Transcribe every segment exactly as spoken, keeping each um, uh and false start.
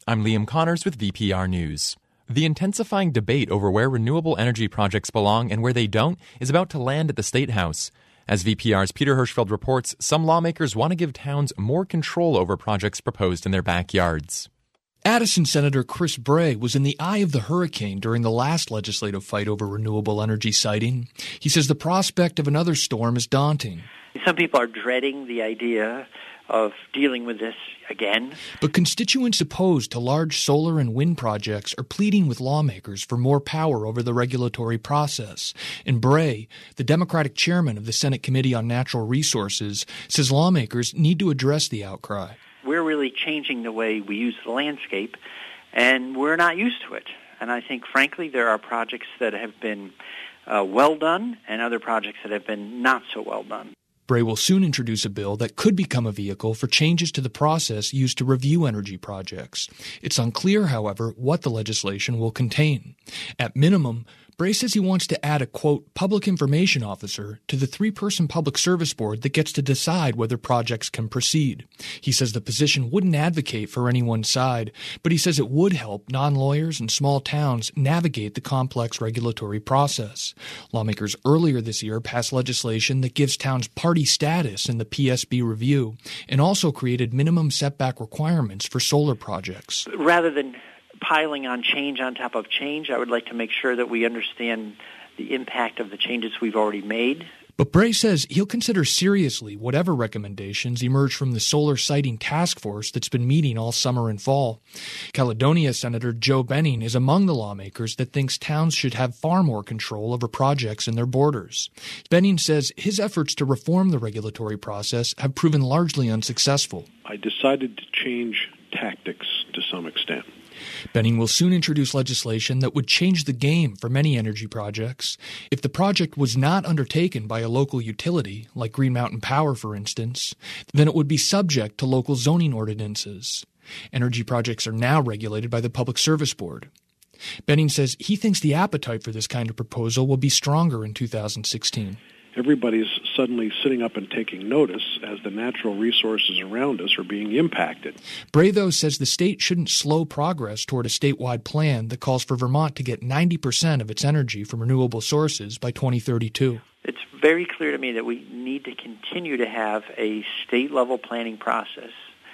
I'm Liam Connors with V P R News. The intensifying debate over where renewable energy projects belong and where they don't is about to land at the State House. As V P R's Peter Hirschfeld reports, some lawmakers want to give towns more control over projects proposed in their backyards. Addison Senator Chris Bray was in the eye of the hurricane during the last legislative fight over renewable energy siting. He says the prospect of another storm is daunting. Some people are dreading the idea of dealing with this again. But constituents opposed to large solar and wind projects are pleading with lawmakers for more power over the regulatory process. And Bray, the Democratic chairman of the Senate Committee on Natural Resources, says lawmakers need to address the outcry. We're really changing the way we use the landscape, and we're not used to it. And I think, frankly, there are projects that have been uh, well done and other projects that have been not so well done. Bray will soon introduce a bill that could become a vehicle for changes to the process used to review energy projects. It's unclear, however, what the legislation will contain. At minimum, Bray says he wants to add a, quote, public information officer to the three-person public service board that gets to decide whether projects can proceed. He says the position wouldn't advocate for any one side, but he says it would help non-lawyers and small towns navigate the complex regulatory process. Lawmakers earlier this year passed legislation that gives towns party status in the P S B review and also created minimum setback requirements for solar projects. Rather than piling on change on top of change, I would like to make sure that we understand the impact of the changes we've already made. But Bray says he'll consider seriously whatever recommendations emerge from the solar siting task force that's been meeting all summer and fall. Caledonia Senator Joe Benning is among the lawmakers that thinks towns should have far more control over projects in their borders. Benning says his efforts to reform the regulatory process have proven largely unsuccessful. I decided to change tactics to some extent. Benning will soon introduce legislation that would change the game for many energy projects. If the project was not undertaken by a local utility, like Green Mountain Power, for instance, then it would be subject to local zoning ordinances. Energy projects are now regulated by the Public Service Board. Benning says he thinks the appetite for this kind of proposal will be stronger in two thousand sixteen. Everybody's suddenly sitting up and taking notice as the natural resources around us are being impacted. Bray, though, says the state shouldn't slow progress toward a statewide plan that calls for Vermont to get ninety percent of its energy from renewable sources by twenty thirty-two. It's very clear to me that we need to continue to have a state-level planning process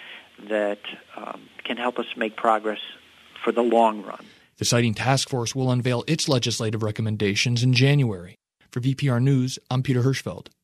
that um, can help us make progress for the long run. The Siting Task Force will unveil its legislative recommendations in January. For V P R News, I'm Peter Hirschfeld.